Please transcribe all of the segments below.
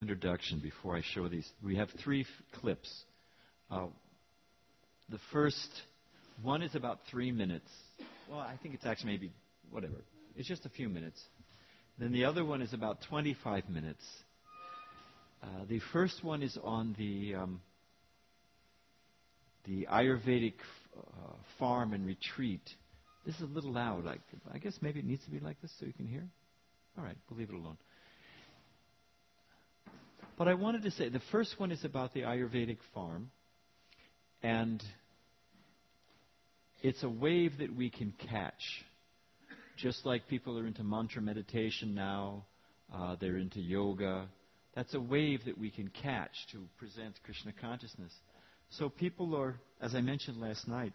introduction before I show these. We have three clips. The first one is about 3 minutes. Well, I think it's actually maybe, whatever. It's just a few minutes. Then the other one is about 25 minutes. The first one is on the Ayurvedic farm and retreat. This is a little loud. I guess maybe it needs to be like this so you can hear. All right, we'll leave it alone. But I wanted to say, the first one is about the Ayurvedic farm. And it's a wave that we can catch. Just like people are into mantra meditation now, they're into yoga. That's a wave that we can catch to present Krishna consciousness. So people are, as I mentioned last night,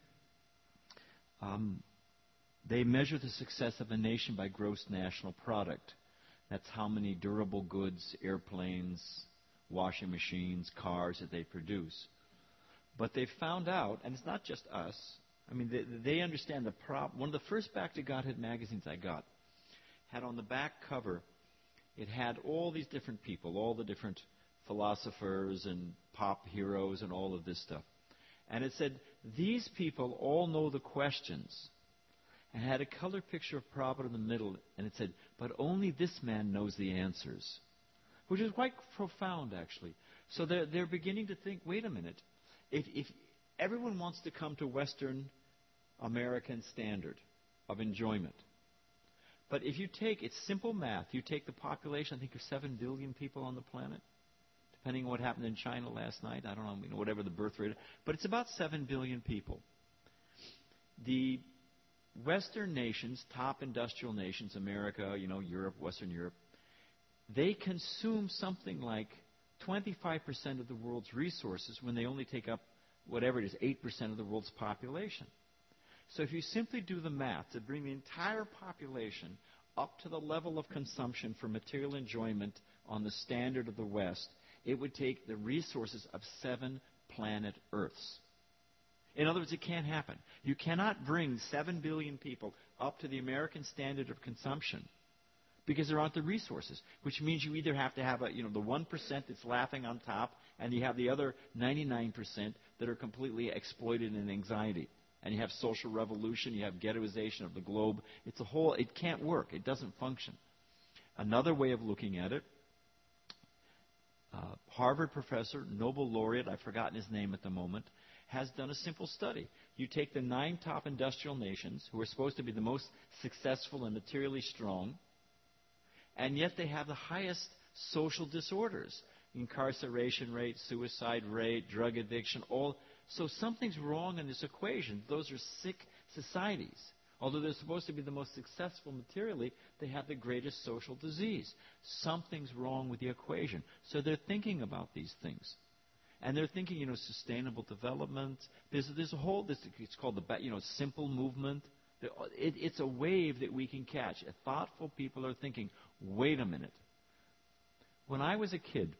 they measure the success of a nation by gross national product. That's how many durable goods, airplanes, washing machines, cars that they produce. But they found out, and it's not just us, I mean, they understand the problem. One of the first Back to Godhead magazines I got had on the back cover, it had all these different people, all the different philosophers and pop heroes and all of this stuff. And it said, these people all know the questions. And had a color picture of Prabhupada in the middle, and it said, but only this man knows the answers. Which is quite profound, actually. So they're beginning to think, wait a minute, if everyone wants to come to Western American standard of enjoyment, but if you take, it's simple math, you take the population, I think there's 7 billion people on the planet, depending on what happened in China last night, I don't know, whatever the birth rate is, but it's about 7 billion people. The Western nations, top industrial nations, America, Europe, Western Europe, they consume something like 25% of the world's resources when they only take up, whatever it is, 8% of the world's population. So if you simply do the math to bring the entire population up to the level of consumption for material enjoyment on the standard of the West, it would take the resources of 7 planet Earths. In other words, it can't happen. You cannot bring 7 billion people up to the American standard of consumption because there aren't the resources, which means you either have to have the 1% that's laughing on top, and you have the other 99% that are completely exploited in anxiety. And you have social revolution, you have ghettoization of the globe. It can't work. It doesn't function. Another way of looking at it, Harvard professor, Nobel laureate, I've forgotten his name at the moment, has done a simple study. You take the 9 top industrial nations, who are supposed to be the most successful and materially strong, and yet they have the highest social disorders. Incarceration rate, suicide rate, drug addiction, all. So something's wrong in this equation. Those are sick societies. Although they're supposed to be the most successful materially, they have the greatest social disease. Something's wrong with the equation. So they're thinking about these things. And they're thinking, sustainable development. There's a whole, it's called the, simple movement. It's a wave that we can catch. Thoughtful people are thinking, wait a minute. When I was a kid,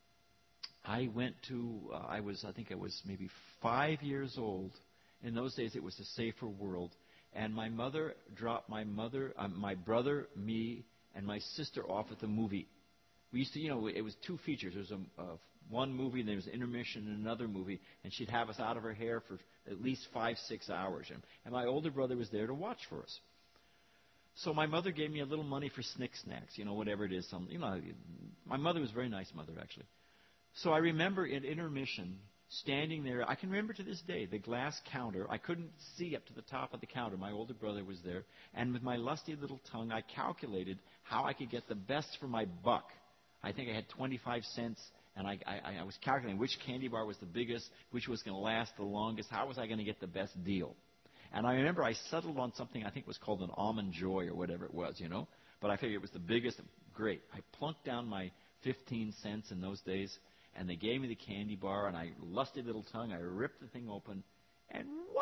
I went to, I think I was maybe 5 years old. In those days, it was a safer world. And my mother dropped my brother, me, and my sister off at the movie. We used to, it was 2 features. There was one movie, and there was an intermission in another movie, and she'd have us out of her hair for at least 5-6 hours. And my older brother was there to watch for us. So my mother gave me a little money for Snick Snacks, whatever it is. My mother was a very nice mother, actually. So I remember at intermission, standing there, I can remember to this day, the glass counter. I couldn't see up to the top of the counter. My older brother was there. And with my lusty little tongue, I calculated how I could get the best for my buck. I think I had 25 cents, and I was calculating which candy bar was the biggest, which was going to last the longest, how was I going to get the best deal. And I remember I settled on something I think was called an Almond Joy or whatever it was, But I figured it was the biggest. Great. I plunked down my 15 cents in those days, and they gave me the candy bar, and I, lusty little tongue, I ripped the thing open, and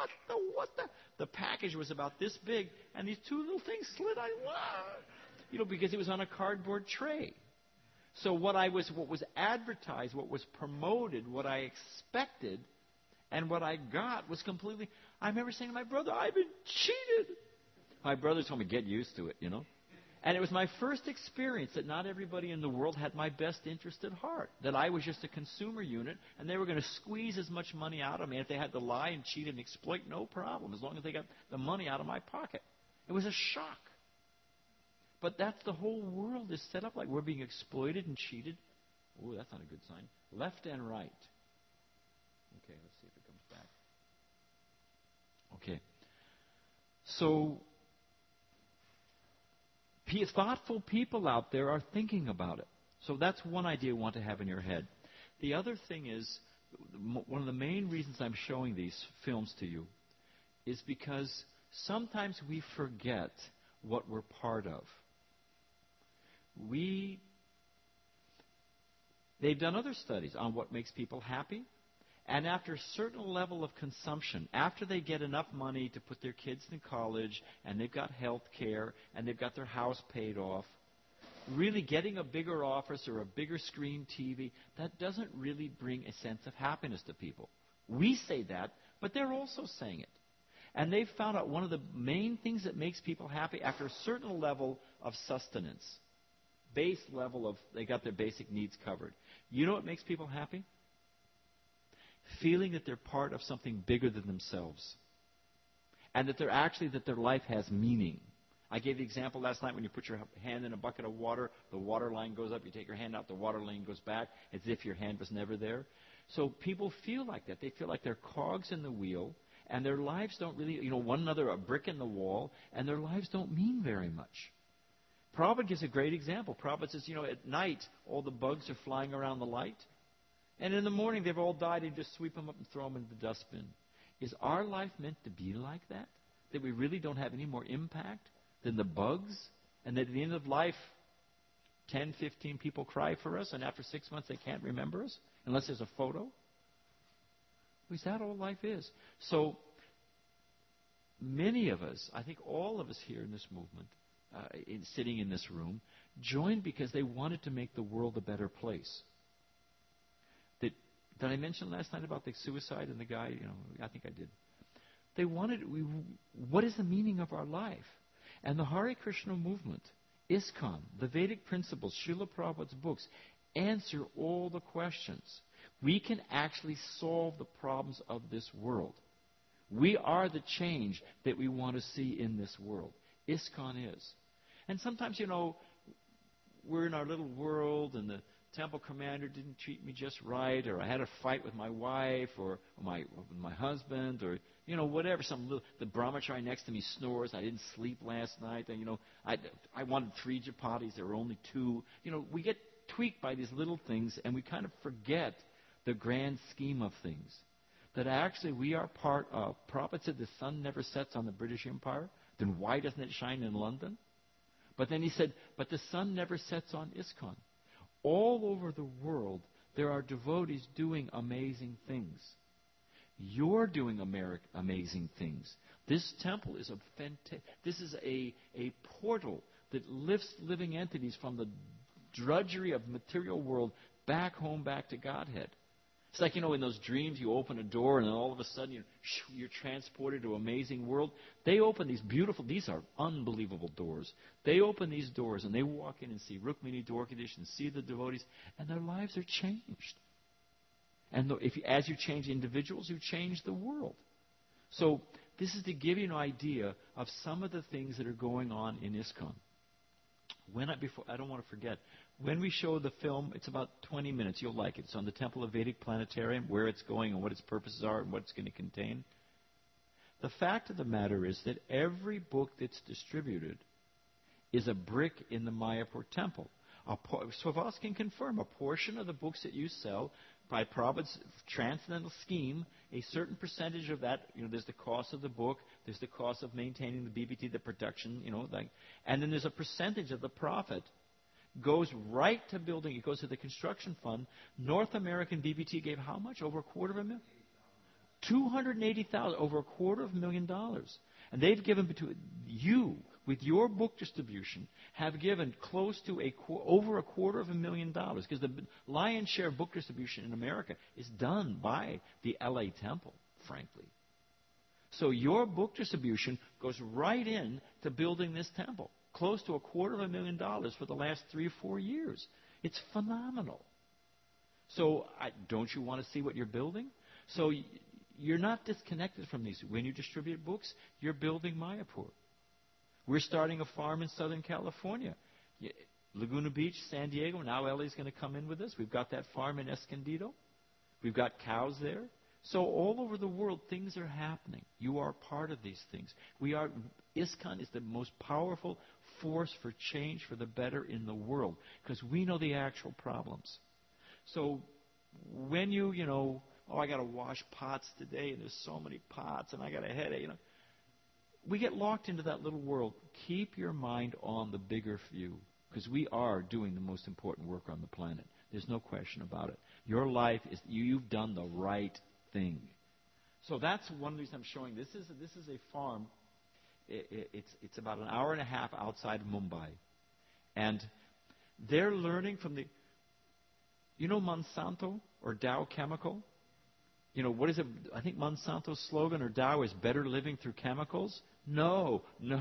the package was about this big, and these 2 little things slid out, because it was on a cardboard tray. So what was advertised, what was promoted, what I expected, and what I got was completely. I remember saying to my brother, I've been cheated. My brother told me, get used to it, And it was my first experience that not everybody in the world had my best interest at heart, that I was just a consumer unit, and they were going to squeeze as much money out of me. If they had to lie and cheat and exploit, no problem, as long as they got the money out of my pocket. It was a shock. But that's the whole world is set up like. We're being exploited and cheated. Oh, that's not a good sign. Left and right. Okay, let's see if it comes back. Okay. So, thoughtful people out there are thinking about it. So that's one idea you want to have in your head. The other thing is, one of the main reasons I'm showing these films to you is because sometimes we forget what we're part of. They've done other studies on what makes people happy. And after a certain level of consumption, after they get enough money to put their kids in college, and they've got health care, and they've got their house paid off, really getting a bigger office or a bigger screen TV, that doesn't really bring a sense of happiness to people. We say that, but they're also saying it. And they've found out one of the main things that makes people happy after a certain level of sustenance, base level of, they got their basic needs covered. You know what makes people happy? Feeling that they're part of something bigger than themselves. And that their life has meaning. I gave the example last night when you put your hand in a bucket of water, the water line goes up, you take your hand out, the water line goes back, as if your hand was never there. So people feel like that. They feel like they're cogs in the wheel, and their lives don't really, one another a brick in the wall, and their lives don't mean very much. Prabhupada gives a great example. Prabhupada says, at night, all the bugs are flying around the light. And in the morning, they've all died, and you just sweep them up and throw them in the dustbin. Is our life meant to be like that? That we really don't have any more impact than the bugs? And that at the end of life, 10, 15 people cry for us, and after 6 months they can't remember us, unless there's a photo? Is that all life is? So, many of us, I think all of us here in this movement, sitting in this room, joined because they wanted to make the world a better place. Did I mention last night about the suicide and the guy? I think I did. They wanted, what is the meaning of our life? And the Hare Krishna movement, ISKCON, the Vedic principles, Srila Prabhupada's books, answer all the questions. We can actually solve the problems of this world. We are the change that we want to see in this world. ISKCON is. And sometimes, we're in our little world, and the temple commander didn't treat me just right, or I had a fight with my wife, or my husband, or whatever. The brahmachari next to me snores. I didn't sleep last night. And I wanted 3 chapatis. There were only 2. We get tweaked by these little things, and we kind of forget the grand scheme of things. That actually we are part of. Prabhupada said the sun never sets on the British Empire. Then why doesn't it shine in London? But then he said, but the sun never sets on ISKCON. All over the world, there are devotees doing amazing things. You're doing amazing things. This temple is this is a portal that lifts living entities from the drudgery of material world back home, back to Godhead. It's like, in those dreams, you open a door and then all of a sudden you're transported to an amazing world. They open these are unbelievable doors. They open these doors and they walk in and see Rukmini Dwarkadish and see the devotees, and their lives are changed. And as you change individuals, you change the world. So this is to give you an idea of some of the things that are going on in ISKCON. I don't want to forget, when we show the film, it's about 20 minutes. You'll like it. It's on the Temple of Vedic Planetarium, where it's going and what its purposes are and what it's going to contain. The fact of the matter is that every book that's distributed is a brick in the Mayapur temple. Swavas can confirm a portion of the books that you sell, by Prabhupada's transcendental scheme, a certain percentage of that, there's the cost of the book, there's the cost of maintaining the BBT, the production, and then there's a percentage of the profit goes right to building. It goes to the construction fund. North American BBT gave how much? Over $250,000. $280,000, over $250,000. And they've given between you, with your book distribution, have given close to over $250,000, because the lion's share of book distribution in America is done by the LA Temple, frankly. So your book distribution goes right in to building this temple. close to $250,000 for the last 3 or 4 years. It's phenomenal. So don't you want to see what you're building? So you're not disconnected from these. When you distribute books, you're building Mayapur. We're starting a farm in Southern California. Laguna Beach, San Diego. Now Ellie's going to come in with us. We've got that farm in Escondido. We've got cows there. So all over the world, things are happening. You are part of these things. ISKCON is the most powerful force for change for the better in the world because we know the actual problems. So when I got to wash pots today and there's so many pots and I got a headache, we get locked into that little world. Keep your mind on the bigger view because we are doing the most important work on the planet. There's no question about it. Your life is, you've done the right thing. So that's one reason I'm showing. This is a farm. It's about an hour and a half outside of Mumbai. And they're learning from the, Monsanto or Dow Chemical? What is it? I think Monsanto's slogan or Dow is better living through chemicals. No.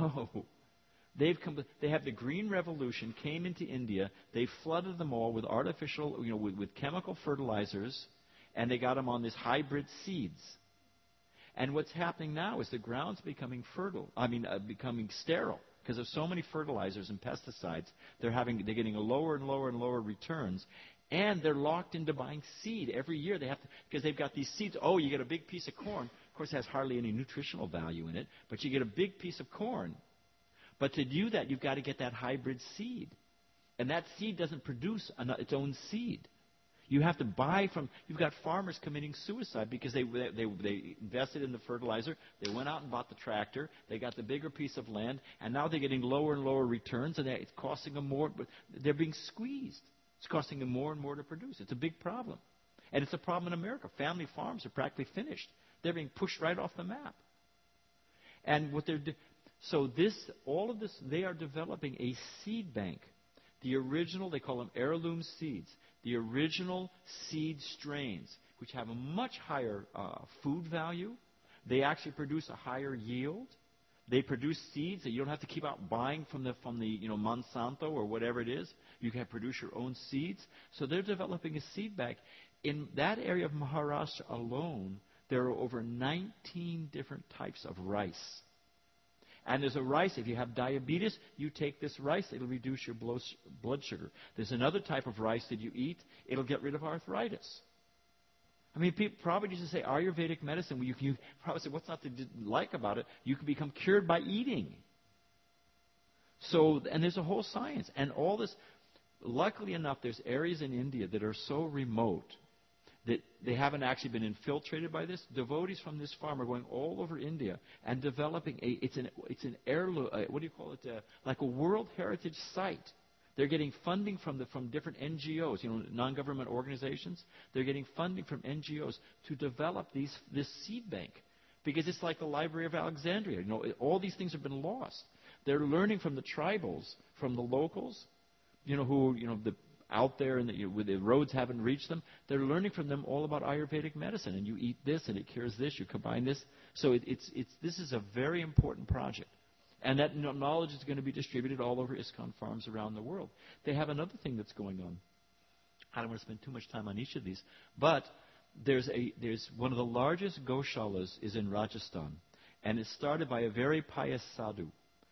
They have the Green Revolution, came into India. They flooded them all with artificial, with chemical fertilizers, and they got them on these hybrid seeds. And what's happening now is the ground's becoming becoming sterile because of so many fertilizers and pesticides. They're getting a lower and lower and lower returns, and they're locked into buying seed every year. They have to because they've got these seeds. Oh, you get a big piece of corn. Of course, it has hardly any nutritional value in it, but you get a big piece of corn. But to do that, you've got to get that hybrid seed. And that seed doesn't produce its own seed. You have to buy from, you've got farmers committing suicide because they invested in the fertilizer, they went out and bought the tractor, they got the bigger piece of land, and now they're getting lower and lower returns, and it's costing them more, but they're being squeezed. It's costing them more and more to produce. It's a big problem. And it's a problem in America. Family farms are practically finished. They're being pushed right off the map. And all of this, they are developing a seed bank. The original, they call them heirloom seeds. The original seed strains, which have a much higher food value. They actually produce a higher yield. They produce seeds that you don't have to keep out buying from the Monsanto or whatever it is. You can produce your own seeds. So they're developing a seed bank. In that area of Maharashtra alone, there are over 19 different types of rice. And there's a rice, if you have diabetes, you take this rice, it'll reduce your blood sugar. There's another type of rice that you eat, it'll get rid of arthritis. I mean, people probably used to say Ayurvedic medicine, you probably say, what's not to like about it? You can become cured by eating. So, and there's a whole science. And all this, luckily enough, there's areas in India that are so remote that they haven't actually been infiltrated by this. Devotees from this farm are going all over India and developing it's an heirloom, like a World Heritage Site. They're getting funding from different NGOs, non-government organizations. They're getting funding from NGOs to develop this seed bank because it's like the Library of Alexandria. All these things have been lost. They're learning from the tribals, from the locals, out there and where the roads haven't reached them. They're learning from them all about Ayurvedic medicine. And you eat this and it cures this. You combine this. So this is a very important project. And that knowledge is going to be distributed all over ISKCON farms around the world. They have another thing that's going on. I don't want to spend too much time on each of these. But there's one of the largest goshalas is in Rajasthan. And it's started by a very pious sadhu.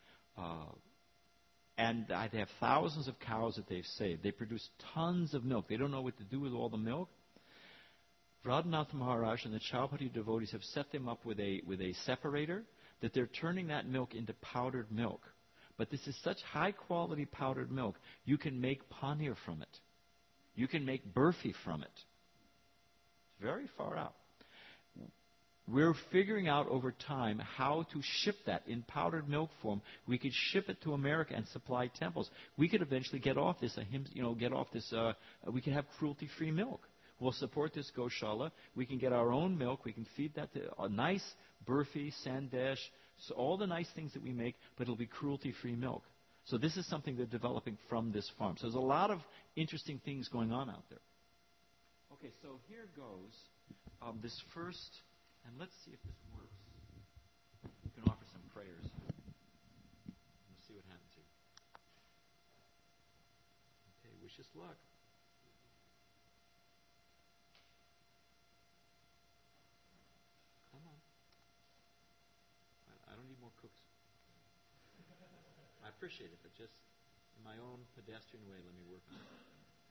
And they have thousands of cows that they've saved. They produce tons of milk. They don't know what to do with all the milk. Radhanath Maharaj and the Chowpatty devotees have set them up with a separator that they're turning that milk into powdered milk. But this is such high-quality powdered milk, you can make paneer from it. You can make burfi from it. It's very far out. We're figuring out over time how to ship that in powdered milk form. We could ship it to America and supply temples. We could eventually get off this, we can have cruelty-free milk. We'll support this Goshala. We can get our own milk. We can feed that to a nice burfi, sandesh, so all the nice things that we make, but it'll be cruelty-free milk. So this is something they're developing from this farm. So there's a lot of interesting things going on out there. Okay, so here goes this first, and let's see if this works. You can offer some prayers. We'll see what happens here. Wish us luck. Come on. I don't need more cooks. I appreciate it, but just in my own pedestrian way, let me work on it.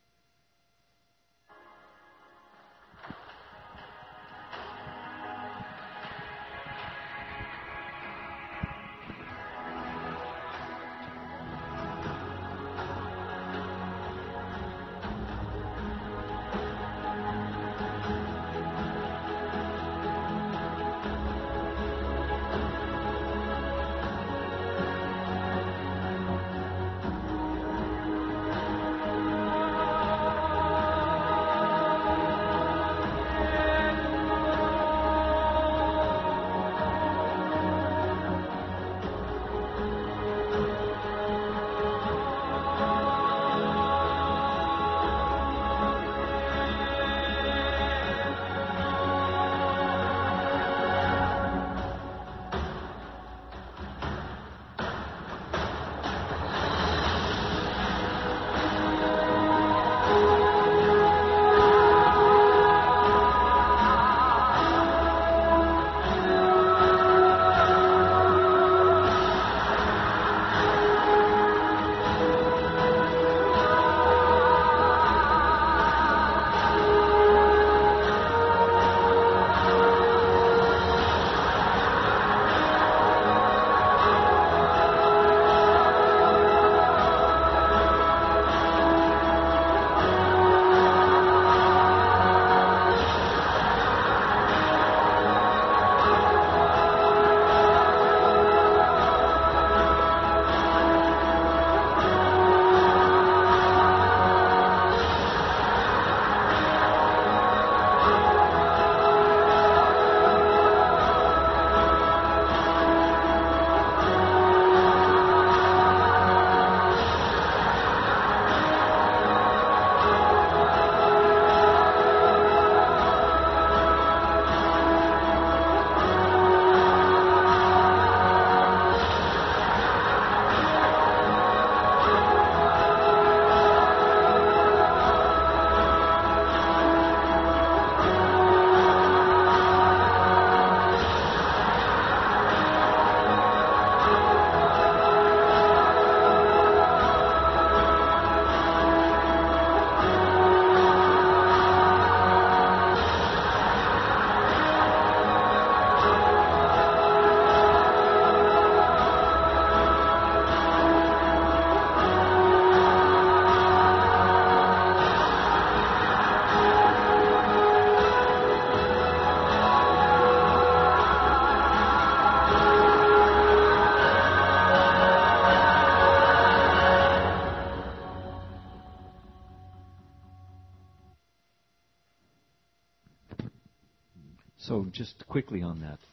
So just quickly on that.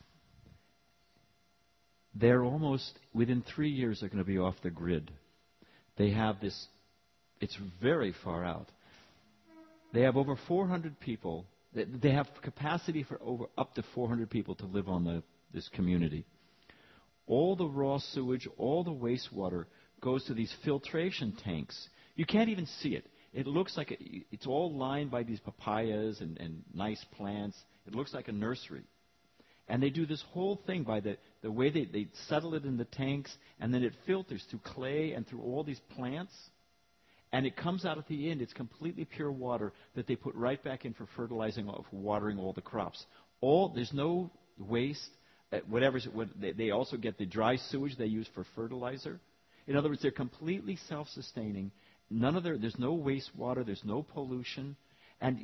They're almost, within 3 years, they're going to be off the grid. They have this, it's very far out. They have over 400 people. They have capacity for up to 400 people to live on this community. All the raw sewage, all the wastewater goes to these filtration tanks. You can't even see it. It looks like it's all lined by these papayas and nice plants. It looks like a nursery. And they do this whole thing by the way they settle it in the tanks, and then it filters through clay and through all these plants. And it comes out at the end. It's completely pure water that they put right back in for fertilizing, for watering all the crops. There's no waste. They also get the dry sewage they use for fertilizer. In other words, they're completely self-sustaining. There's no wastewater. There's no pollution. And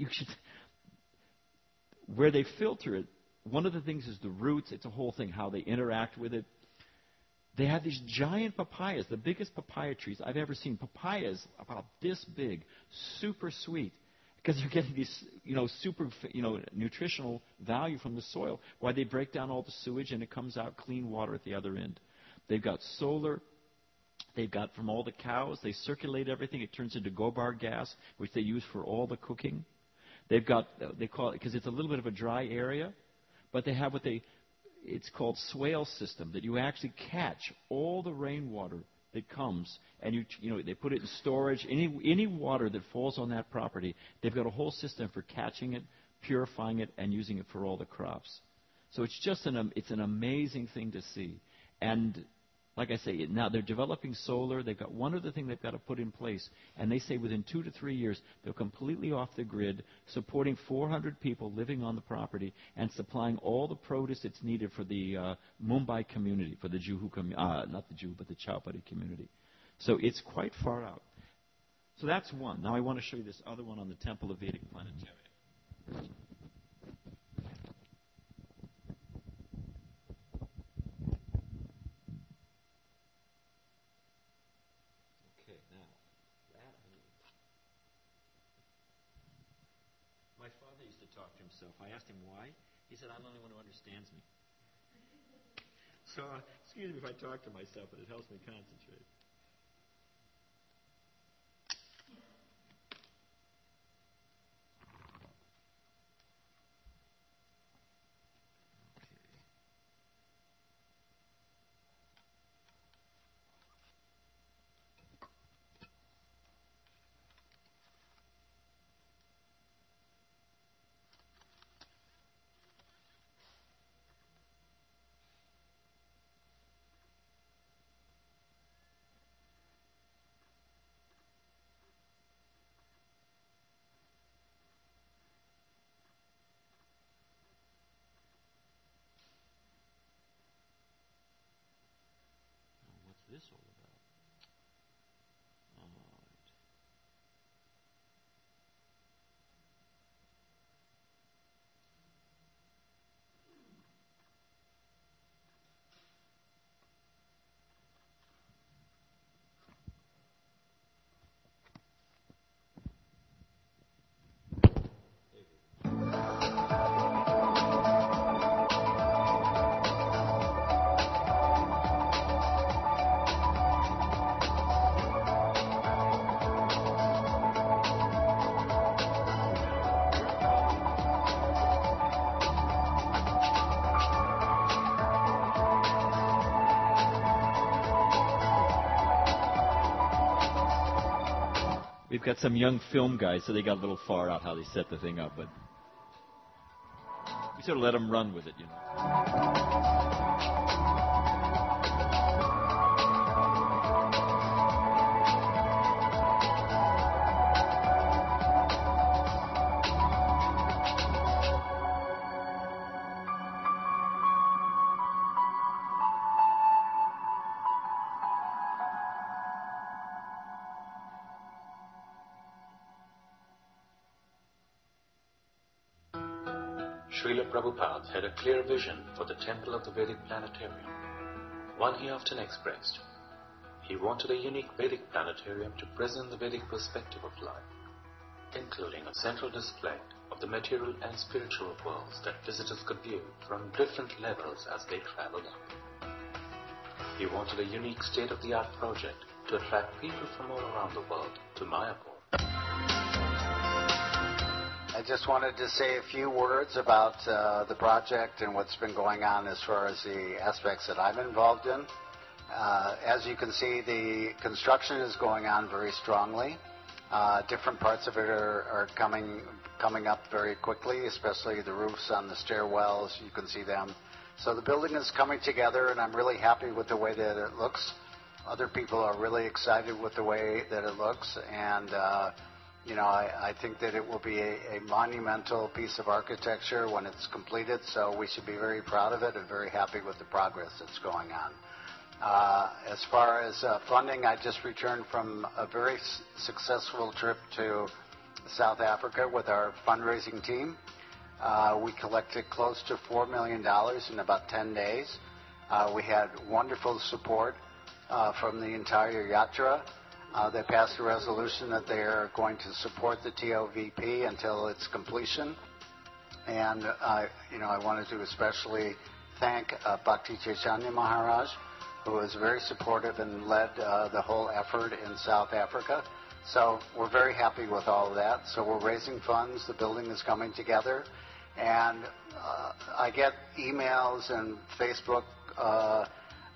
where they filter it, one of the things is the roots. It's a whole thing, how they interact with it. They have these giant papayas, the biggest papaya trees I've ever seen. Papayas about this big, super sweet, because they're getting these, super, nutritional value from the soil. Why they break down all the sewage and it comes out clean water at the other end. They've got solar. They've got from all the cows. They circulate everything. It turns into gobar gas, which they use for all the cooking. They call it, because it's a little bit of a dry area, but they have it's called swale system, that you actually catch all the rainwater that comes, and they put it in storage. Any water that falls on that property, they've got a whole system for catching it, purifying it, and using it for all the crops. So it's just it's an amazing thing to see. And like I say, now they're developing solar. They've got one other thing they've got to put in place, and they say within 2 to 3 years they're completely off the grid, supporting 400 people living on the property and supplying all the produce that's needed for the Mumbai community, for the Juhu not the Juhu, but the Chowpatty community. So it's quite far out. So that's one. Now I want to show you this other one on the Temple of Vedic Planetarium. My father used to talk to himself. I asked him why. He said, I'm the only one who understands me. So, excuse me if I talk to myself, but it helps me concentrate. This all about? All right. We've got some young film guys, so they got a little far out how they set the thing up, but we sort of let them run with it, Srila Prabhupada had a clear vision for the Temple of the Vedic Planetarium, one he often expressed. He wanted a unique Vedic planetarium to present the Vedic perspective of life, including a central display of the material and spiritual worlds that visitors could view from different levels as they traveled up. He wanted a unique state-of-the-art project to attract people from all around the world to Mayapur. I just wanted to say a few words about the project and what's been going on as far as the aspects that I'm involved in. As you can see, the construction is going on very strongly. Different parts of it are coming up very quickly, especially the roofs on the stairwells. You can see them. So the building is coming together, and I'm really happy with the way that it looks. Other people are really excited with the way that it looks, and I think that it will be a monumental piece of architecture when it's completed, so we should be very proud of it and very happy with the progress that's going on. As far as funding, I just returned from a very successful trip to South Africa with our fundraising team. We collected close to $4 million in about 10 days. We had wonderful support from the entire Yatra. They passed a resolution that they are going to support the TOVP until its completion. And, I wanted to especially thank Bhakti Chaitanya Maharaj, who was very supportive and led the whole effort in South Africa. So we're very happy with all of that. So we're raising funds. The building is coming together. And I get emails and Facebook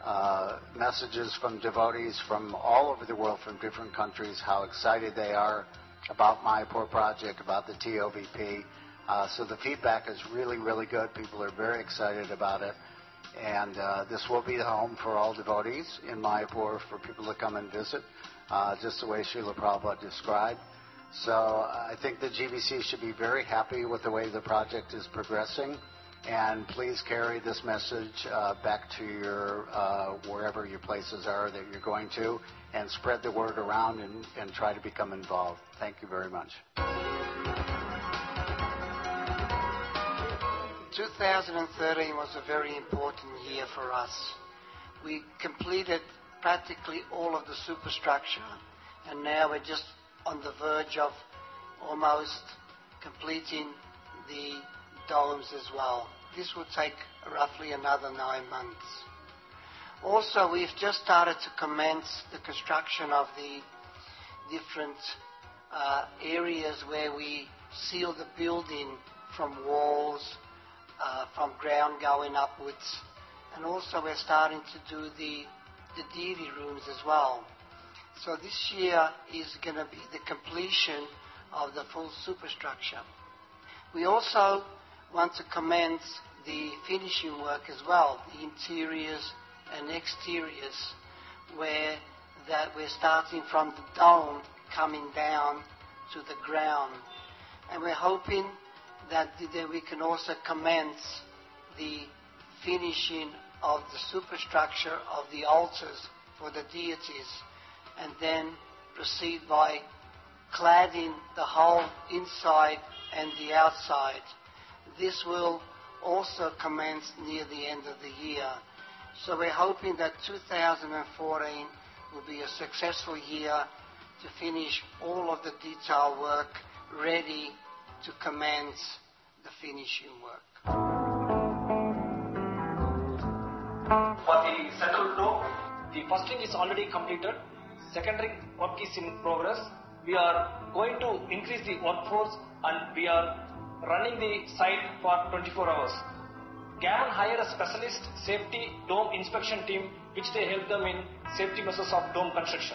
messages from devotees from all over the world, from different countries, how excited they are about Mayapur project, about the TOVP. So the feedback is really, really good. People are very excited about it. And this will be the home for all devotees in Mayapur for people to come and visit, just the way Srila Prabhupada described. So I think the GBC should be very happy with the way the project is progressing. And please carry this message back to your wherever your places are that you're going to, and spread the word around and try to become involved. Thank you very much. 2013 was a very important year for us. We completed practically all of the superstructure, and now we're just on the verge of almost completing the domes as well. This will take roughly another 9 months. Also, we've just started to commence the construction of the different areas where we seal the building from walls, from ground going upwards. And also we're starting to do the deity rooms as well. So this year is going to be the completion of the full superstructure. We also want to commence the finishing work as well, the interiors and exteriors, where that we're starting from the dome coming down to the ground. And we're hoping that we can also commence the finishing of the superstructure of the altars for the deities, and then proceed by cladding the whole inside and the outside. This will also commence near the end of the year. So we're hoping that 2014 will be a successful year to finish all of the detail work, ready to commence the finishing work. For the central dome, the first ring is already completed. Second ring work is in progress. We are going to increase the workforce, and we are running the site for 24 hours. Gammon hired a specialist safety dome inspection team, which they help them in safety measures of dome construction.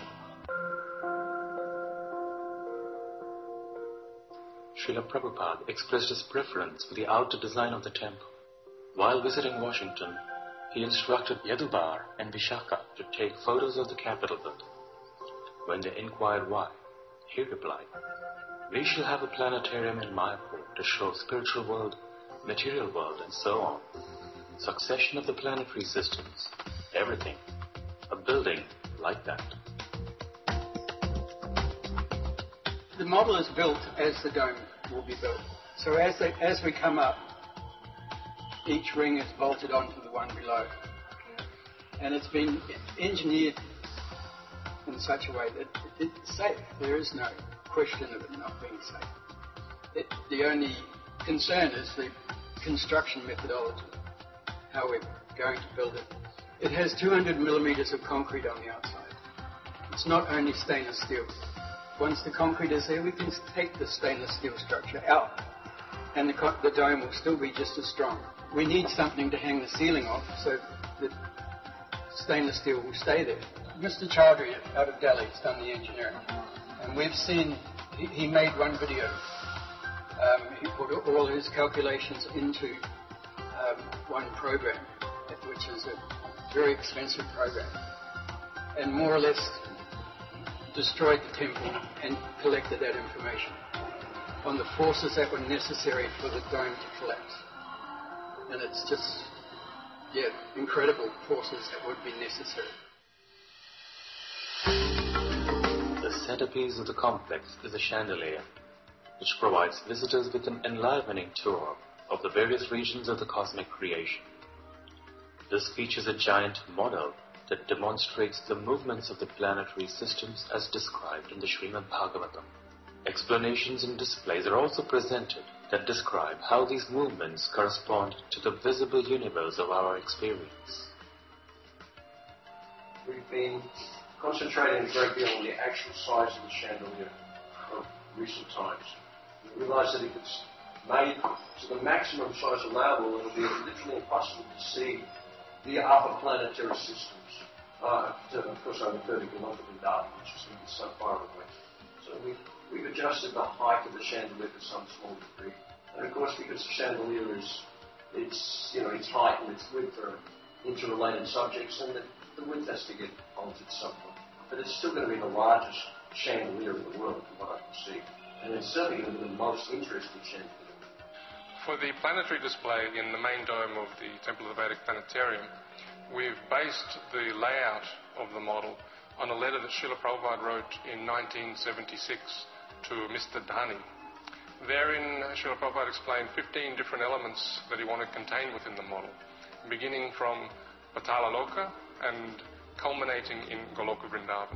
Srila Prabhupada expressed his preference for the outer design of the temple. While visiting Washington, he instructed Yadubar and Vishaka to take photos of the Capitol building. When they inquired why, he replied, "We shall have a planetarium in Mayapur to show spiritual world, material world, and so on. Succession of the planetary systems, everything. A building like that." The model is built as the dome will be built. So as we come up, each ring is bolted onto the one below. And it's been engineered in such a way that it's safe. There is no question of it not being safe. The only concern is the construction methodology, how we're going to build it. It has 200 millimeters of concrete on the outside. It's not only stainless steel. Once the concrete is there, we can take the stainless steel structure out, and the dome will still be just as strong. We need something to hang the ceiling off so that stainless steel will stay there. Mr. Chowdhury out of Delhi has done the engineering, and we've seen, he made one video. He put all his calculations into one program, which is a very expensive program, and more or less destroyed the temple and collected that information on the forces that were necessary for the dome to collapse. And it's just, incredible forces that would be necessary. The centerpiece of the complex is the chandelier, which provides visitors with an enlivening tour of the various regions of the cosmic creation. This features a giant model that demonstrates the movements of the planetary systems as described in the Srimad Bhagavatam. Explanations and displays are also presented that describe how these movements correspond to the visible universe of our experience. We've been concentrating a great deal on the actual size of the chandelier of recent times. We realised that if it's made to the maximum size allowable, it'll be literally impossible to see the upper planetary systems, of course, over 30 kilometres in Darwin, which is so far away. So we've adjusted the height of the chandelier to some small degree. And of course, because the chandelier its height and its width are interrelated subjects, and the width has to get altered somewhat. But it's still going to be the largest chandelier in the world, from what I can see. And it's certainly going to be the most interesting chandelier. For the planetary display in the main dome of the Temple of the Vedic Planetarium, we've based the layout of the model on a letter that Srila Prabhupada wrote in 1976 to Mr. Dhani. Therein, Srila Prabhupada explained 15 different elements that he wanted contained within the model, beginning from Patala Loka and culminating in Goloka Vrindavan.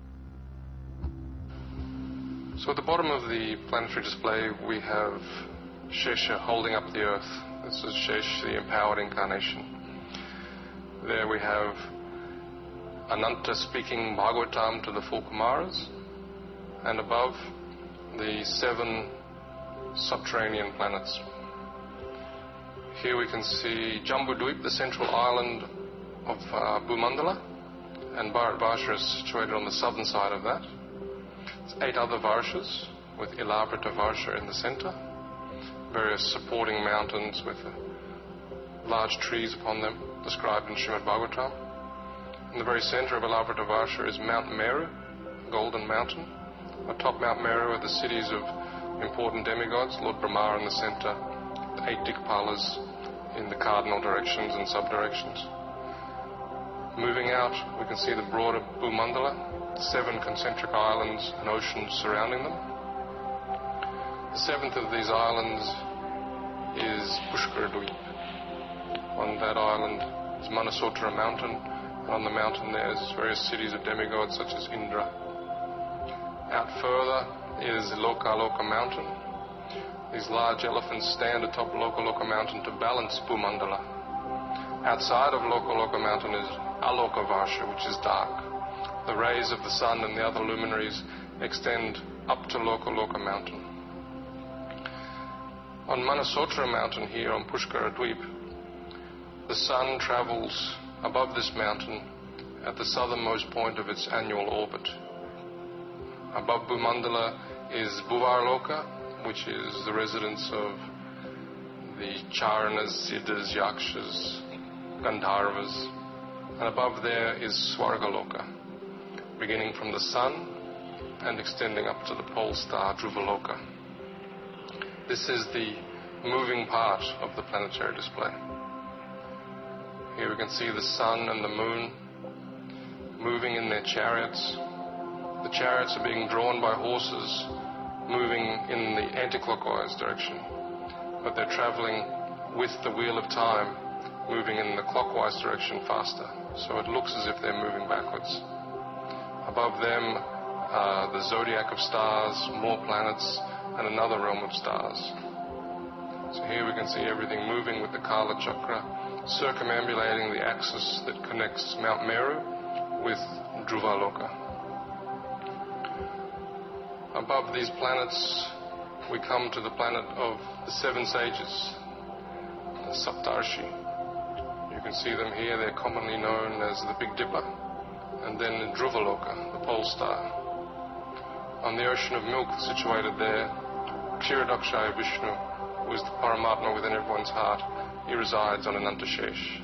So at the bottom of the planetary display, we have Shesha holding up the earth. This is Shesh, the empowered incarnation. There we have Ananta speaking Bhagavatam to the four Kumaras, and above, the 7 subterranean planets. Here we can see Jambudvip, the central island of Bhumandala, and Bharatvarsha is situated on the southern side of that. It's 8 other Varshas, with Ilavrita Varsha in the center, various supporting mountains with large trees upon them, described in Srimad Bhagavatam. In the very center of Ilavrita Varsha is Mount Meru, Golden Mountain. Atop Mount Meru are the cities of important demigods, Lord Brahma in the center, the 8 Dikpalas in the cardinal directions and sub-directions. Moving out, we can see the broader Bhumandala, 7 concentric islands and oceans surrounding them. The 7th of these islands is Pushkara Dweep. On that island is Manasotra mountain, and on the mountain there's various cities of demigods such as Indra. Out further is Loka Loka mountain. These large elephants stand atop Loka Loka mountain to balance Bhumandala. Outside of Loka Loka mountain is Aloka Varsha, which is dark. The rays of the sun and the other luminaries extend up to Loka Loka mountain. On Manasotra mountain here on Pushkara Dweep, the sun travels above this mountain at the southernmost point of its annual orbit. Above Bhumandala is Bhuvarloka, which is the residence of the Charanas, Siddhas, Yakshas, Gandharvas. And above there is Swargaloka, beginning from the sun and extending up to the pole star Dhruvaloka. This is the moving part of the planetary display. Here we can see the sun and the moon moving in their chariots. The chariots are being drawn by horses moving in the anti-clockwise direction, but they're traveling with the wheel of time, moving in the clockwise direction faster, so it looks as if they're moving backwards. Above them the zodiac of stars, more planets, and another realm of stars. So here we can see everything moving with the Kala Chakra, circumambulating the axis that connects Mount Meru with Dhruvaloka. Above these planets, we come to the planet of the 7 sages, the Saptarshi. You can see them here. They're commonly known as the Big Dipper, and then Dhruvaloka, the pole star. On the ocean of milk situated there, Kshirodakshaya Vishnu, who is the Paramatma within everyone's heart, he resides on Anantashesh.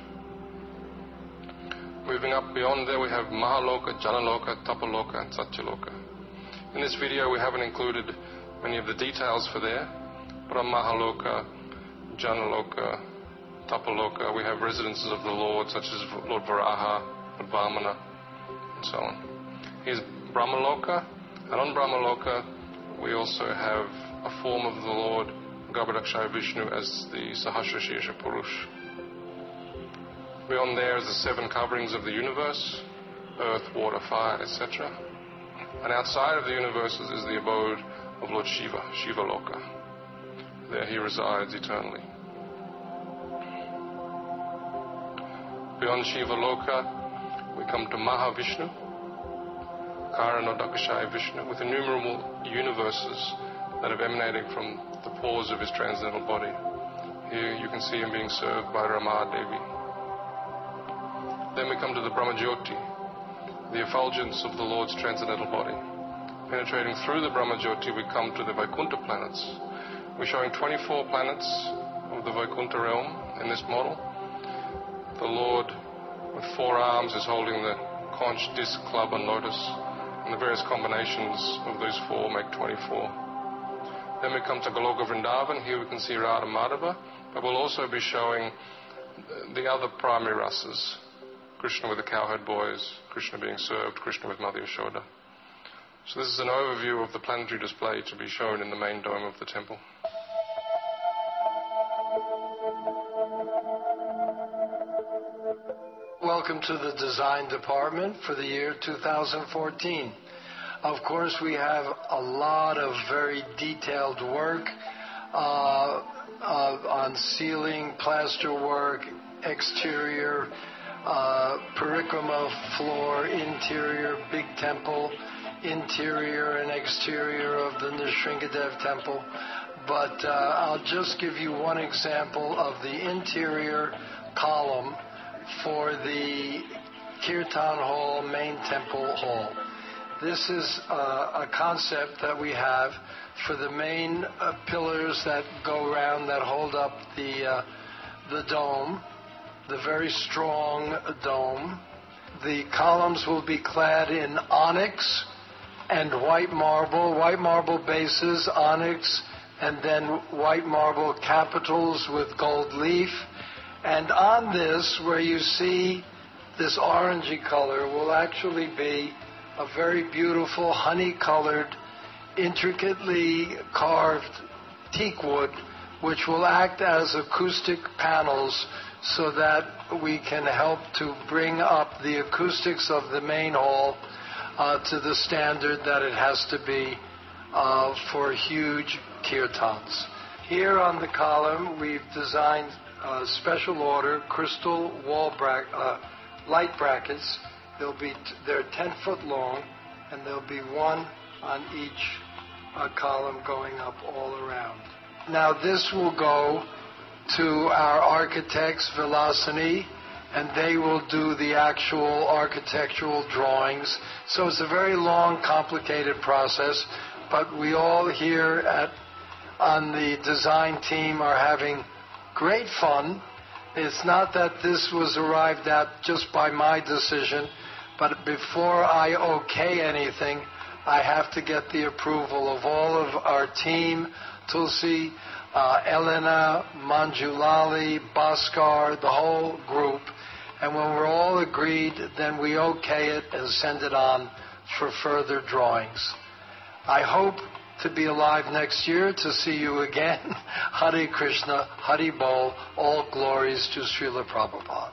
Moving up beyond there, we have Mahaloka, Janaloka, Tapaloka, and Satyaloka. In this video, we haven't included many of the details for there, but on Mahaloka, Janaloka, Tapaloka, we have residences of the Lord, such as Lord Varaha, Lord Vamana, and so on. Here's Brahmaloka, and on Brahmaloka, we also have a form of the Lord Garbhodakshaya Vishnu as the Sahasrashesha Purush. Beyond there is the 7 coverings of the universe, earth, water, fire, etc. And outside of the universes is the abode of Lord Shiva, Shiva Loka. There he resides eternally. Beyond Shiva Loka, we come to Mahavishnu, Karanodakashaya Vishnu, with innumerable universes that have emanated from the pores of his transcendental body. Here you can see him being served by Rama Devi. Then we come to the Brahmajyoti, the effulgence of the Lord's transcendental body. Penetrating through the Brahmajyoti, we come to the Vaikuntha planets. We're showing 24 planets of the Vaikuntha realm in this model. The Lord, with 4 arms, is holding the conch, disc, club, and lotus, and the various combinations of those 4 make 24. Then we come to Goloka Vrindavan. Here we can see Radha Madhava, but we'll also be showing the other primary rasas. Krishna with the cowherd boys, Krishna being served, Krishna with Mother Yashoda. So this is an overview of the planetary display to be shown in the main dome of the temple. Welcome to the design department for the year 2014. Of course, we have a lot of very detailed work on ceiling, plaster work, exterior, parikrama floor, interior, big temple, interior and exterior of the Nrsingadev temple. But I'll just give you one example of the interior column for the Kirtan Hall, main temple hall. This is a concept that we have for the main pillars that go around that hold up the dome, the very strong dome. The columns will be clad in onyx and white marble bases, onyx, and then white marble capitals with gold leaf. And on this, where you see this orangey color, will actually be a very beautiful honey-colored, intricately carved teak wood, which will act as acoustic panels so that we can help to bring up the acoustics of the main hall to the standard that it has to be for huge kirtans. Here on the column, we've designed special order crystal wall light brackets. They're 10 foot long, and there'll be one on each column going up all around. Now this will go to our architects, Vilasini, and they will do the actual architectural drawings. So it's a very long, complicated process, but we all here on the design team are having great fun. It's not that this was arrived at just by my decision, but before I okay anything, I have to get the approval of all of our team, Tulsi, Elena, Manjulali, Bhaskar, the whole group. And when we're all agreed, then we okay it and send it on for further drawings. I hope to be alive next year to see you again. Hare Krishna, Hari Bol, all glories to Srila Prabhupada.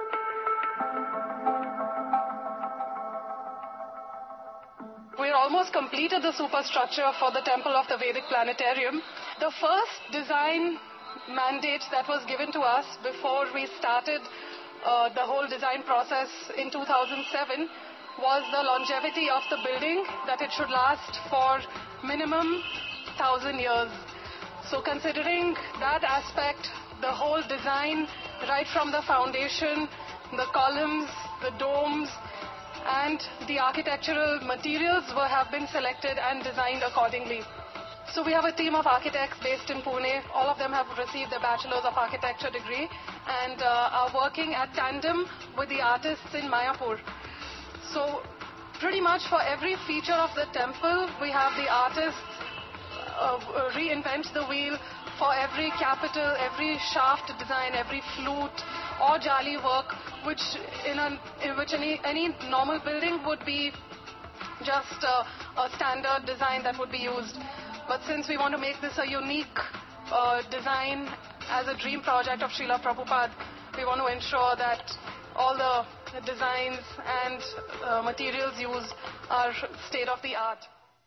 We're almost completed the superstructure for the Temple of the Vedic Planetarium. The first design mandate that was given to us before we started the whole design process in 2007 was the longevity of the building, that it should last for minimum 1,000 years. So considering that aspect, the whole design, right from the foundation, the columns, the domes, and the architectural materials have been selected and designed accordingly. So we have a team of architects based in Pune. All of them have received a Bachelor's of Architecture degree and are working at tandem with the artists in Mayapur. So pretty much for every feature of the temple, we have the artists reinvent the wheel. For every capital, every shaft design, every flute or jali work, which any normal building would be just a standard design that would be used. But since we want to make this a unique design as a dream project of Srila Prabhupada, we want to ensure that all the designs and materials used are state-of-the-art.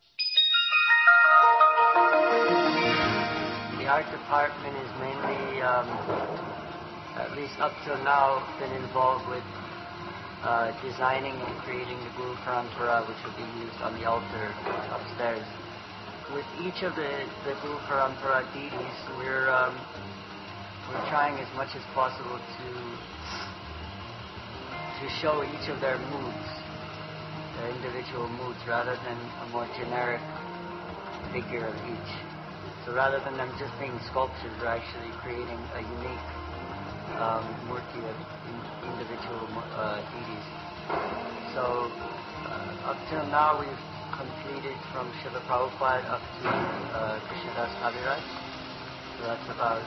The art department is mainly, at least up till now, been involved with designing and creating the Guru Parampara, which will be used on the altar upstairs. With each of the Guru Parampara deities, we're trying as much as possible to to show each of their moods, their individual moods, rather than a more generic figure of each. So rather than them just being sculptures, we're actually creating a unique murti of individual deities. So up till now we've completed from Srila Prabhupada up to Krishnadas Kaviraj. So that's about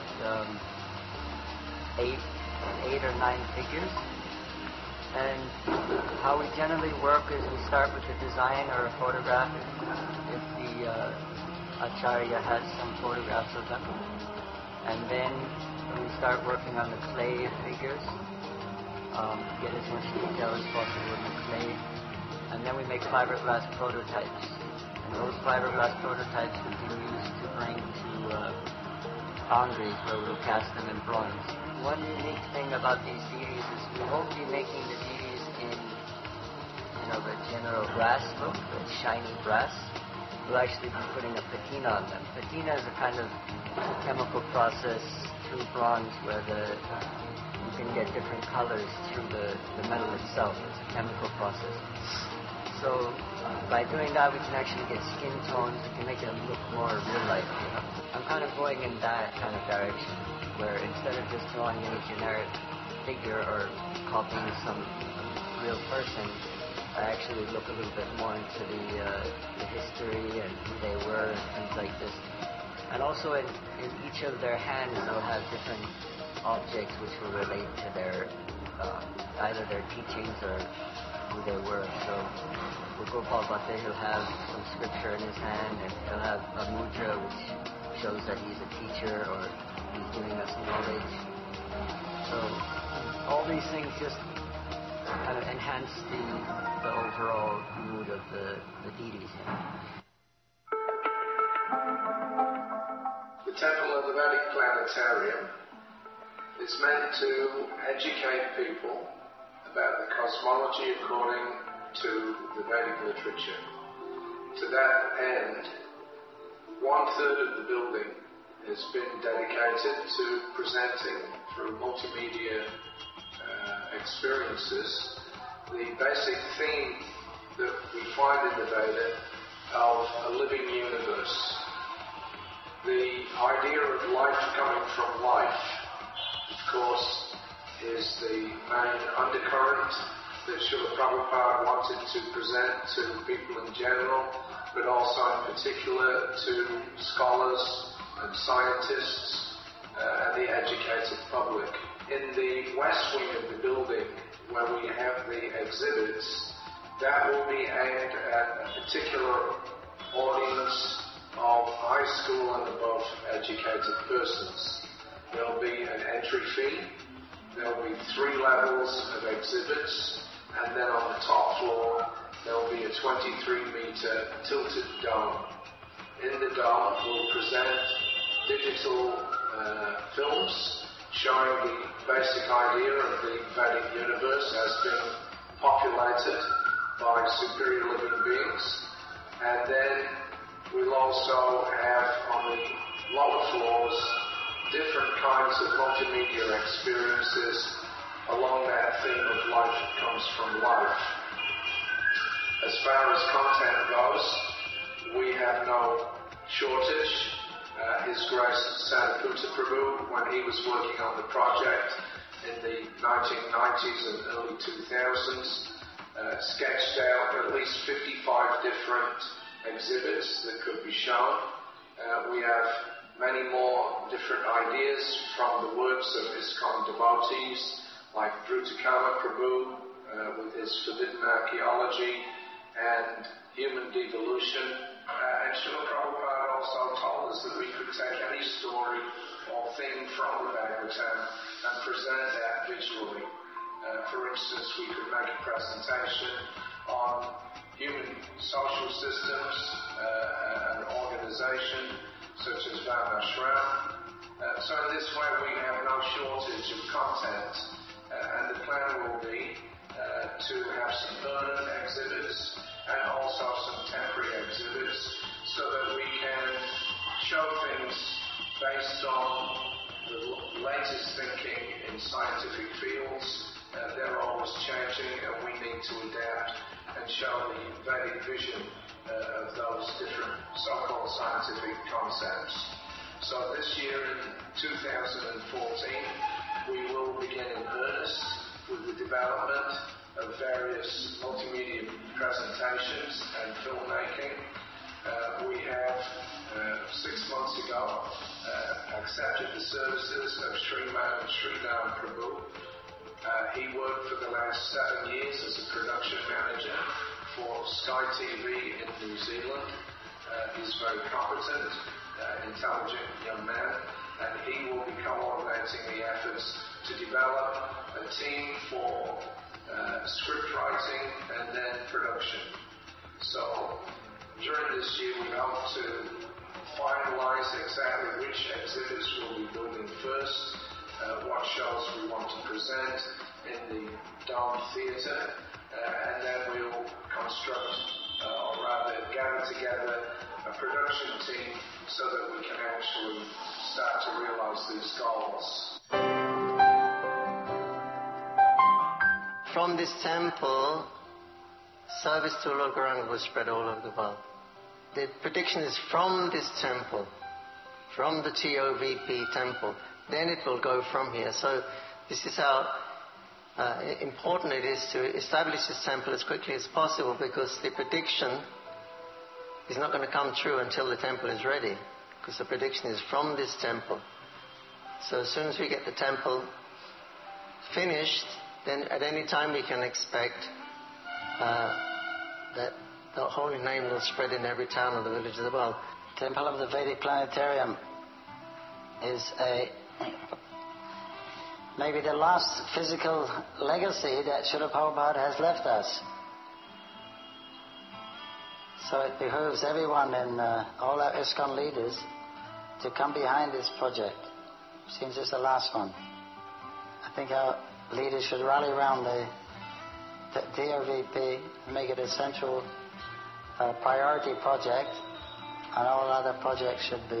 8 or 9 figures. And how we generally work is we start with the design or a photograph if the Acharya has some photographs of them. And then we start working on the clay figures, get as much detail as possible in the clay. And then we make fiberglass prototypes. And those fiberglass prototypes we can use to bring to foundries where we'll cast them in bronze. One unique thing about these deities is we won't be making the deities in, the general brass look, the shiny brass. We'll actually be putting a patina on them. Patina is a kind of chemical process through bronze where you can get different colors through the metal itself. It's a chemical process. So by doing that, we can actually get skin tones. We can make it look more real-life. I'm kind of going in that kind of direction, where instead of just drawing any generic figure or copying some real person, I actually look a little bit more into the history and who they were and things like this. And also in each of their hands, they'll have different objects which will relate to their either their teachings or who they were. So for Gopal Bhatta, he'll have some scripture in his hand, and he'll have a mudra which shows that he's a teacher or he's giving us knowledge. So all these things just kind of enhance the overall mood of the deities. The Temple of the Vedic Planetarium is meant to educate people about the cosmology according to the Vedic literature. To that end, 1/3 of the building has been dedicated to presenting through multimedia experiences the basic theme that we find in the Veda of a living universe. The idea of life coming from life, of course, is the main undercurrent that Srila Prabhupada wanted to present to people in general, but also in particular to scholars and scientists and the educated public. In the west wing of the building, where we have the exhibits, that will be aimed at a particular audience of high school and above educated persons. There will be an entry fee. There will be 3 levels of exhibits, and then on the top floor there will be a 23-meter tilted dome. In the dome we'll present digital films showing the basic idea of the Vedic universe as being populated by superior living beings. And then we'll also have on the lower floors different kinds of multimedia experiences along that theme of life that comes from life. As far as content goes, we have no shortage. His Grace Sadhaputta Prabhu, when he was working on the project in the 1990s and early 2000s, sketched out at least 55 different exhibits that could be shown. We have many more different ideas from the works of ISKCON devotees, like Dhrutakama Prabhu with his forbidden archaeology and human devolution. And Srila Prabhupada also told us that we could take any story or thing from the Bhagavatam and present that visually. For instance, we could make a presentation on human social systems and organization, such as Varnashram. So in this way we have no shortage of content, and the plan will be to have some permanent exhibits and also some temporary exhibits so that we can show things based on the latest thinking in scientific fields They're always changing, and we need to adapt and show the Vedic vision of those different so-called scientific concepts. So this year in 2014, we will begin in earnest with the development of various multimedia presentations and filmmaking. We have 6 months ago accepted the services of Sriman Sridham Prabhu. He worked for the last 7 years as a production manager for Sky TV in New Zealand. He's very competent, intelligent young man, and he will be coordinating the efforts to develop a team for script writing and then production. So during this year we hope to finalize exactly which exhibits we'll be building first, what shows we want to present in the Dome Theatre, and then we'll construct, or rather gather together a production team so that we can actually start to realize these goals. From this temple, service to Lord Gauranga will spread all over the world. The prediction is from this temple, from the TOVP temple, then it will go from here. So this is how important it is to establish this temple as quickly as possible, because the prediction is not going to come true until the temple is ready, because the prediction is from this temple. So as soon as we get the temple finished, then at any time we can expect that the holy name will spread in every town and the village of the world. Temple of the Vedic Planetarium is maybe the last physical legacy that Srila Prabhupada has left us. So it behooves everyone and all our ISKCON leaders to come behind this project. Seems it's the last one. I think our leaders should rally around the DRVP and make it a central priority project, and all other projects should be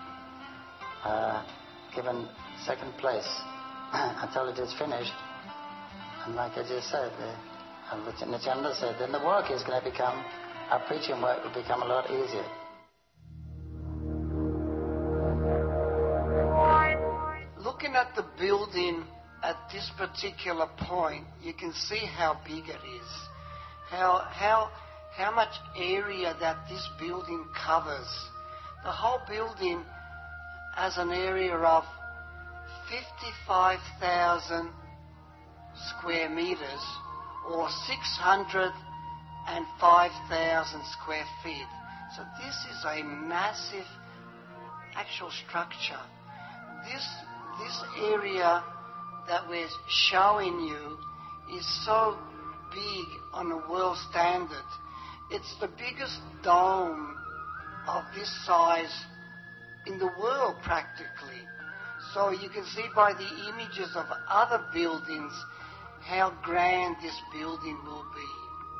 given second place until it is finished. And like I just said, Nityananda said, then the work is going to become, our preaching work will become a lot easier. Looking at the building at this particular point, you can see how big it is, how much area that this building covers. The whole building has an area of 55,000 square meters, or 605,000 square feet. So this is a massive actual structure. This area that we're showing you is so big on a world standard. It's the biggest dome of this size in the world practically. So you can see by the images of other buildings how grand this building will be.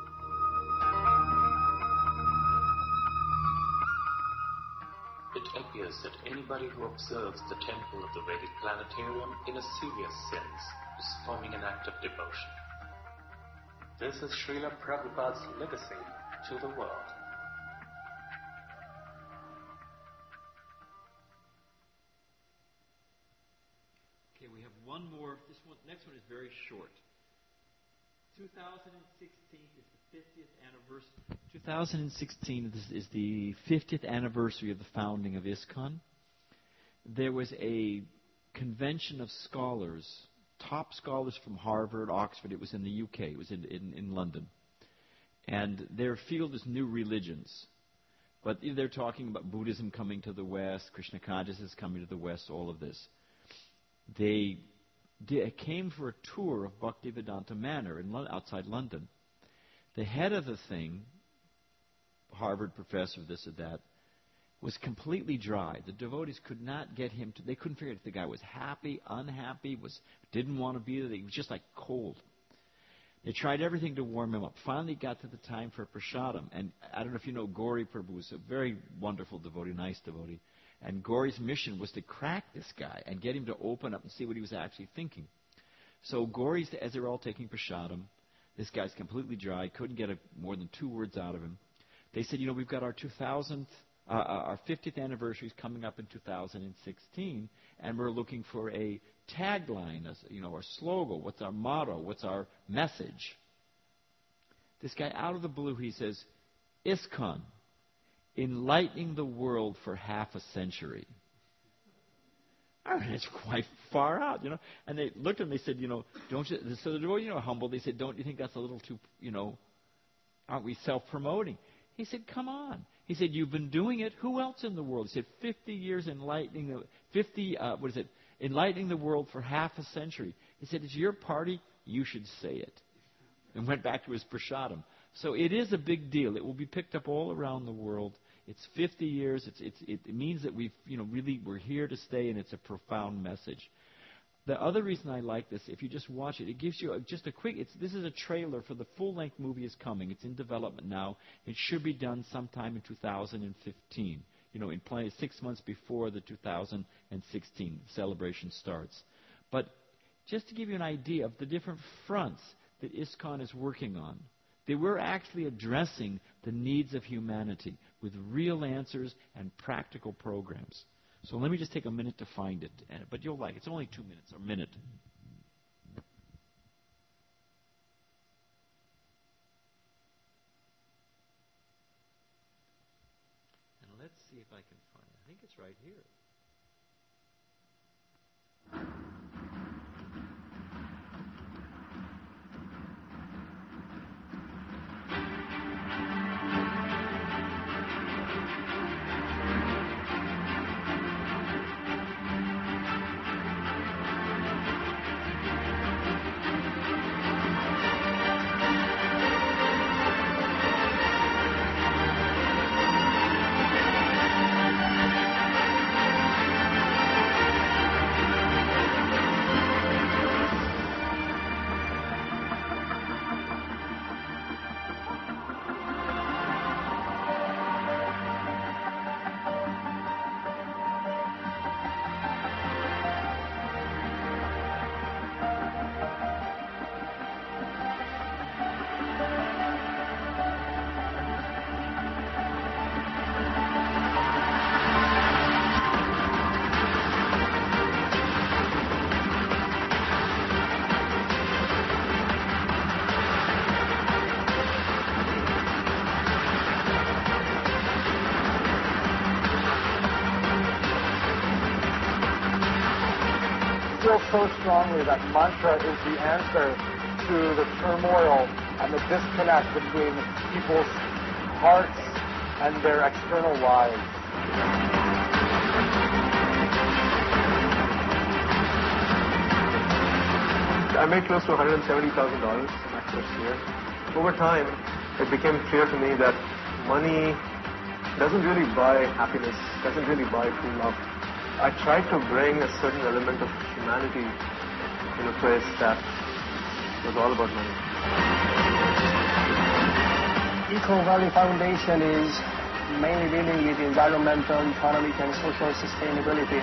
It appears that anybody who observes the temple of the Vedic Planetarium in a serious sense is performing an act of devotion. This is Srila Prabhupada's legacy to the world. Okay, we have one more. This one, next one is very short. 2016 is the 50th anniversary. 2016 is the 50th anniversary of the founding of ISKCON. There was a convention of scholars, top scholars from Harvard, Oxford. It was in the UK. It was in London. And their field is new religions. But they're talking about Buddhism coming to the West, Krishna consciousness coming to the West, all of this. They came for a tour of Bhaktivedanta Manor outside London. The head of the thing, Harvard professor, this or that, was completely dry. The devotees could not get him to... They couldn't figure out if the guy was happy, unhappy, didn't want to be there. He was just like cold. They tried everything to warm him up. Finally got to the time for prasadam. And I don't know if you know Gauri Prabhu, was a very wonderful devotee, nice devotee. And Gauri's mission was to crack this guy and get him to open up and see what he was actually thinking. So Gori, as they were all taking prasadam, this guy's completely dry, couldn't get more than 2 words out of him. They said, we've got our 50th anniversary is coming up in 2016, and we're looking for a tagline, a slogan. What's our motto? What's our message? This guy, out of the blue, he says, ISKCON, enlightening the world for half a century. I mean, it's quite far out, And they looked at him and they said, don't you, so they were, humble. They said, don't you think that's a little too, aren't we self-promoting? He said, come on. He said, you've been doing it. Who else in the world? He said, 50 years enlightening the world for half a century. He said, it's your party. You should say it. And went back to his prasadam. So it is a big deal. It will be picked up all around the world. It's 50 years. It means that we're here to stay, and it's a profound message. The other reason I like this, if you just watch it, it gives you just a quick. This is a trailer for the full-length movie is coming. It's in development now. It should be done sometime in 2015. In 6 months before the 2016 celebration starts. But just to give you an idea of the different fronts that ISKCON is working on, they were actually addressing the needs of humanity with real answers and practical programs. So let me just take a minute to find it. But you'll like it. It's only 2 minutes or a minute. And let's see if I can find it. I think it's right here. So strongly that mantra is the answer to the turmoil and the disconnect between people's hearts and their external lives. I made close to $170,000 in my first year. Over time, it became clear to me that money doesn't really buy happiness, doesn't really buy true love. I tried to bring a certain element of humanity in a place that was all about money. Eco Valley Foundation is mainly dealing with environmental, economic, and social sustainability.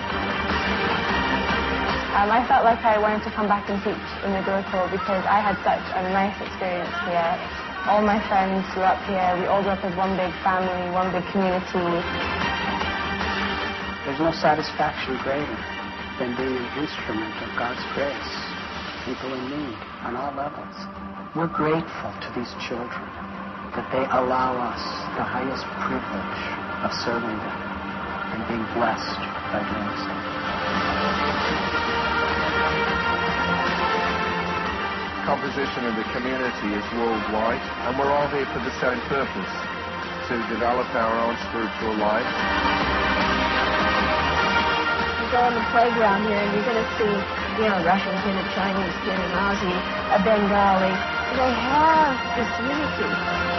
I felt like I wanted to come back and teach in the Gurukul because I had such a nice experience here. All my friends grew up here. We all grew up as one big family, one big community. There's no satisfaction greater than being an instrument of God's grace. People in need on all levels. We're grateful to these children that they allow us the highest privilege of serving them and being blessed by doing so. Composition of the community is worldwide, and we're all here for the same purpose, to develop our own spiritual life. You go on the playground here and you're going to see, a Russian kid, a Chinese kid, an Aussie, a Bengali. They have this unity.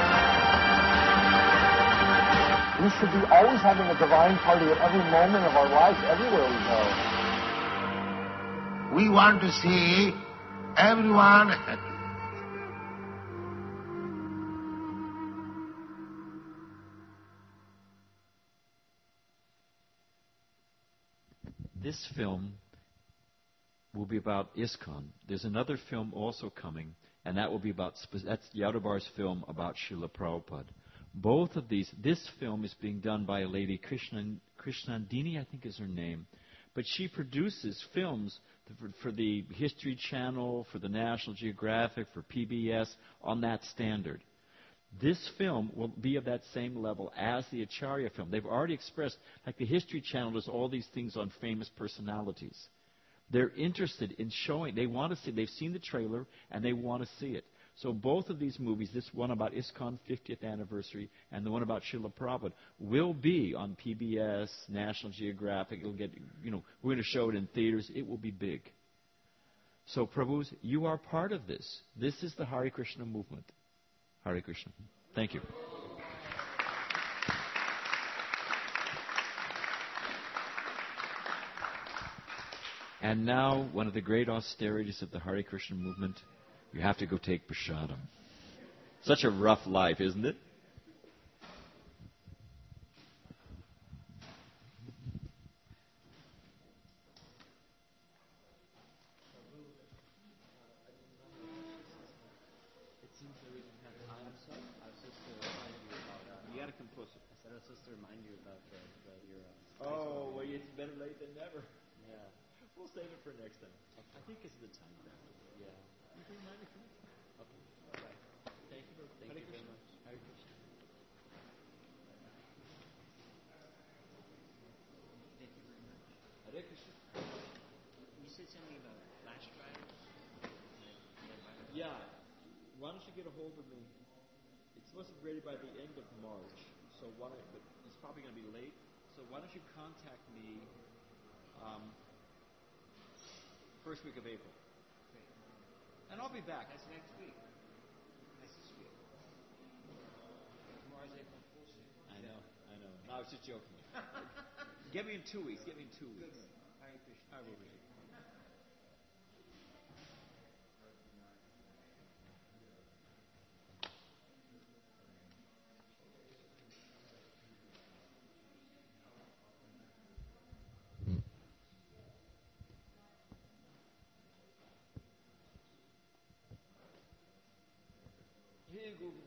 We should be always having a divine party at every moment of our lives, everywhere we go. We want to see everyone happy. This film will be about ISKCON. There's another film also coming, and that will be about, that's Yadabar's film about Srila Prabhupada. Both of these, this film is being done by a lady, Krishnandini, I think is her name, but she produces films for the History Channel, for the National Geographic, for PBS, on that standard. This film will be of that same level as the Acharya film. They've already expressed, like the History Channel does all these things on famous personalities. They're interested in showing, they want to see, they've seen the trailer and they want to see it. So both of these movies, this one about ISKCON 50th anniversary and the one about Srila Prabhupada, will be on PBS, National Geographic. It'll get, we're going to show it in theaters. It will be big. So Prabhus, you are part of this. This is the Hare Krishna movement. Hare Krishna. Thank you. And now, one of the great austerities of the Hare Krishna movement, you have to go take prasadam. Such a rough life, isn't it? Oh, well, it's better late than never. Yeah. We'll save it for next time. Okay. I think it's the time factor. Yeah. You can remind me. Okay. All right. Thank you very much. Hare Krishna. Thank you very much. Hare Krishna. You said something about flash drives? Yeah. Why don't you get a hold of me? It's supposed to be ready by the end of March. So but it's probably going to be late. So why don't you contact me first week of April. Great. And I'll be back. That's next week. That's this week. Tomorrow's April Fool's Day. I know. No, I was just joking. Get me in 2 weeks. Good. Hare Krishna. Hare Krishna. Here, Google.